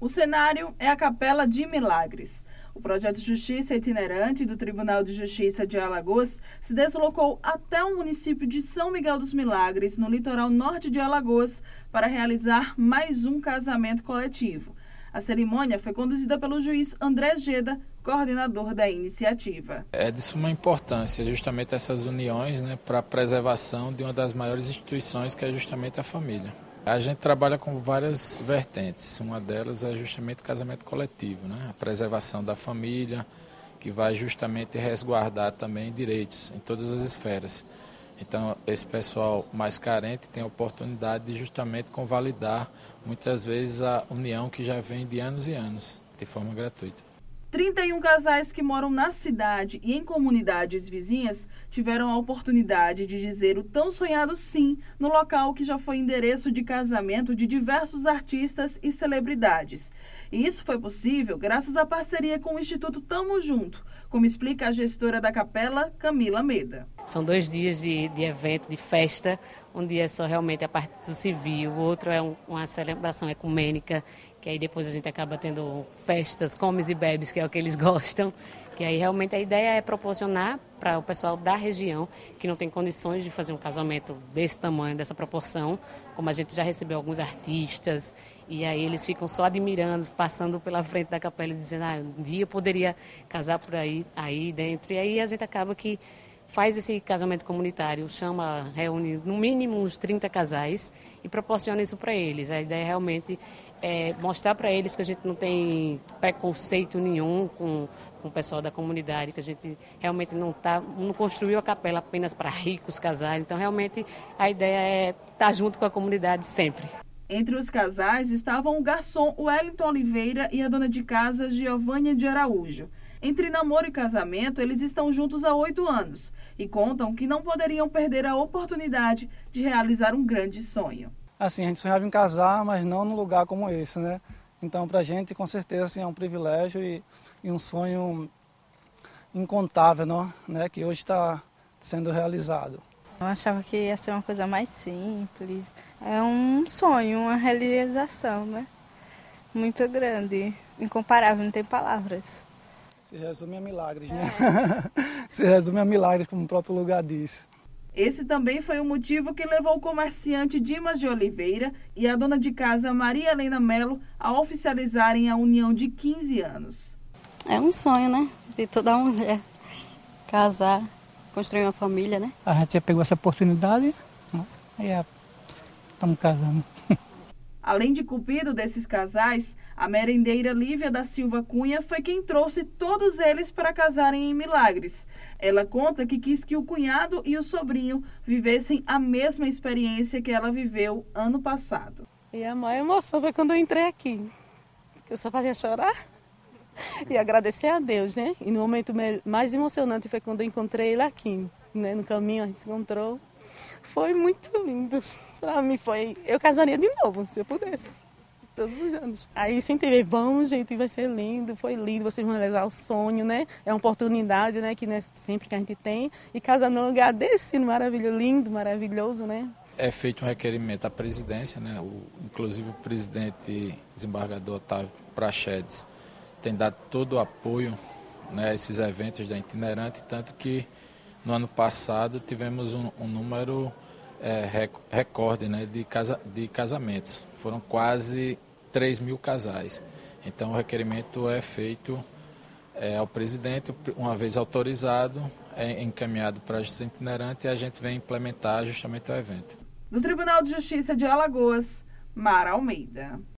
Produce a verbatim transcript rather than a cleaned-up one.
O cenário é a Capela de Milagres. O projeto Justiça Itinerante do Tribunal de Justiça de Alagoas se deslocou até o município de São Miguel dos Milagres, no litoral norte de Alagoas, para realizar mais um casamento coletivo. A cerimônia foi conduzida pelo juiz André Geda, coordenador da iniciativa. É de suma importância justamente essas uniões, né, para a preservação de uma das maiores instituições, que é justamente a família. A gente trabalha com várias vertentes, uma delas é justamente o casamento coletivo, né? A preservação da família, que vai justamente resguardar também direitos em todas as esferas. Então, esse pessoal mais carente tem a oportunidade de justamente convalidar, muitas vezes, a união que já vem de anos e anos, de forma gratuita. trinta e um casais que moram na cidade e em comunidades vizinhas tiveram a oportunidade de dizer o tão sonhado sim no local que já foi endereço de casamento de diversos artistas e celebridades. E isso foi possível graças à parceria com o Instituto Tamo Junto, como explica a gestora da capela, Camila Meda. São dois dias de, de evento, de festa. Um dia é só realmente a parte do civil, o outro é um, uma celebração ecumênica, que aí depois a gente acaba tendo festas, comes e bebes, que é o que eles gostam. Que aí realmente a ideia é proporcionar para o pessoal da região, que não tem condições de fazer um casamento desse tamanho, dessa proporção, como a gente já recebeu alguns artistas, e aí eles ficam só admirando, passando pela frente da capela e dizendo, ah, um dia eu poderia casar por aí, aí dentro. E aí a gente acaba que faz esse casamento comunitário, chama, reúne no mínimo uns trinta casais e proporciona isso para eles. A ideia realmente é mostrar para eles que a gente não tem preconceito nenhum com, com o pessoal da comunidade, que a gente realmente não, tá, não construiu a capela apenas para ricos casais. Então, realmente, a ideia é estar junto com a comunidade sempre. Entre os casais estavam o garçom Wellington Oliveira e a dona de casa Giovânia de Araújo. Entre namoro e casamento, eles estão juntos há oito anos e contam que não poderiam perder a oportunidade de realizar um grande sonho. Assim, a gente sonhava em casar, mas não num lugar como esse, né? Então, para a gente, com certeza, assim, é um privilégio e, e um sonho incontável, não? Né? Que hoje está sendo realizado. Eu achava que ia ser uma coisa mais simples. É um sonho, uma realização, né? Muito grande, incomparável, não tem palavras. Se resume a milagres, né? É. Se resume a milagres, como o próprio lugar diz. Esse também foi o motivo que levou o comerciante Dimas de Oliveira e a dona de casa Maria Helena Melo a oficializarem a união de quinze anos. É um sonho, né? De toda mulher casar, construir uma família, né? A gente já pegou essa oportunidade, né? E estamos casando. Além de cupido desses casais, a merendeira Lívia da Silva Cunha foi quem trouxe todos eles para casarem em Milagres. Ela conta que quis que o cunhado e o sobrinho vivessem a mesma experiência que ela viveu ano passado. E a maior emoção foi quando eu entrei aqui, que eu só fazia chorar e agradecer a Deus, né? E no momento mais emocionante foi quando eu encontrei ele aqui, né? No caminho a gente se encontrou. Foi muito lindo. Pra mim foi... Eu casaria de novo, se eu pudesse. Todos os anos. Aí sempre ver, vamos, gente, vai ser lindo. Foi lindo, vocês vão realizar o sonho, né? É uma oportunidade, né? Que não é sempre que a gente tem. E casar num lugar desse, maravilhoso, lindo, maravilhoso, né? É feito um requerimento à presidência, né? O, inclusive o presidente desembargador Otávio Prachedes tem dado todo o apoio, né, a esses eventos da itinerante, tanto que no ano passado tivemos um, um número é, recorde, né, de, casa, de casamentos. Foram quase três mil casais. Então o requerimento é feito é, ao presidente, uma vez autorizado, é encaminhado para a Justiça Itinerante e a gente vem implementar justamente o evento. Do Tribunal de Justiça de Alagoas, Mara Almeida.